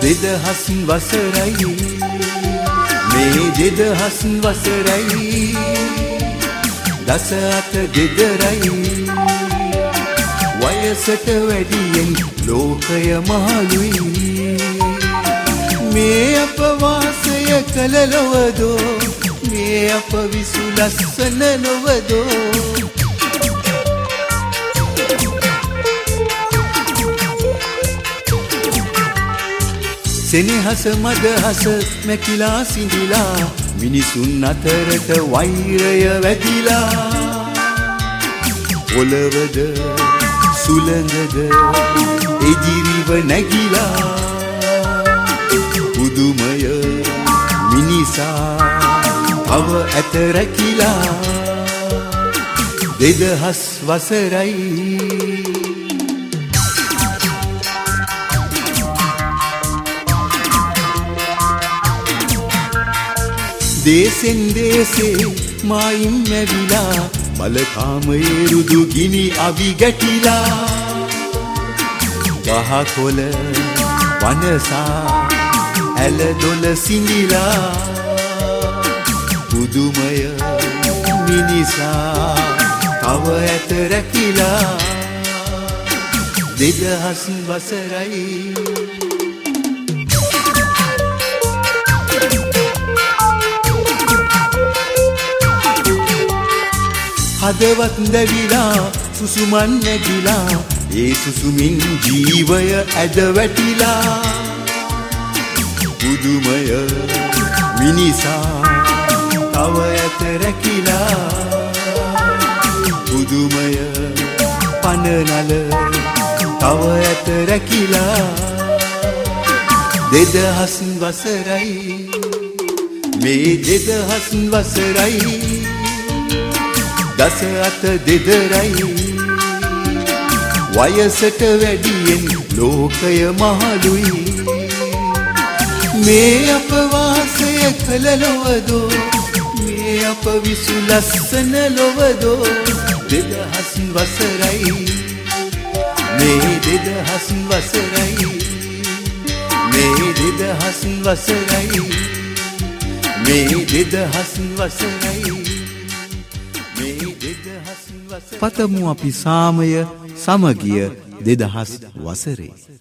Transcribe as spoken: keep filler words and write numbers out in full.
දෙදහස් වසරයි මේ දෙදහස් වසරයි දස අත ගෙදරයි වයසට වැඩියෙන් ලෝකය මහලුයි මේ අප වාසය කළ ලොවදෝ මේ අප විසු ලස්සන නොවදෝ සෙනෙහස මදහස මැකිලා සිඳිලා මිනිසුන් අතරට වෛරය වැදිලා පොළවද සුළඟද එදිරිව නැගිලා පුදුමය මිනිසා තව ඇත රැකිලා දෙදහස් වසරයි දේසෙන් දේසේ මායිම් මැවිලා බලකාමයේ රුදු ගිනි අවි ගැටිලා ගහකොළ වනසා ඇල දොල සිඳිලා පුදුමය මිනිසා තව ඇත රැකිලා දෙදහස් වසරයි හදවත් දැවිලා සුසුමන් නැගිලා ඒ සුසුමින් ජීවය ඇද වැටිලා පුදුමය මිනිසා තව ඇත රැකිලා පුදුමය පනනල තව ඇත රැකිලා දෙදහස් වසරයි මේ දෙදහස් වසරයි දස අත දෙදරයි වයසට වැඩියෙන් ලෝකය මහලුයි මේ අප වාසය කළ ලොවදෝ මේ අප විසු ලස්සන ලොවදෝ දෙදහස් වසරයි මේ දෙදහස් වසරයි මේ දෙදහස් වසරයි මේ දෙදහස් වසරයි පතමු අපි සාමය සමගිය දෙදහස් වසරේ